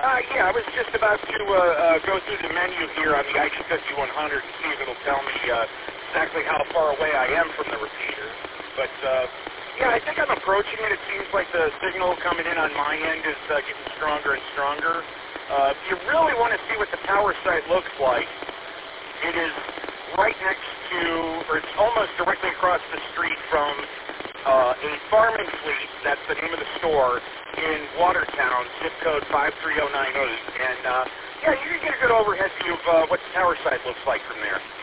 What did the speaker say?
Yeah, I was just about to go through the menu here on the ID5100 and see if it'll tell me exactly how far away I am from the repeater. But, yeah, I think I'm approaching it. It seems like the signal coming in on my end is getting stronger and stronger. If you really want to see what the tower site looks like, it is right next to, or it's almost directly across the street from a farming fleet. That's the name of the store in Watertown, zip code 53098. And, yeah, you can get a good overhead view of what the tower site looks like from there.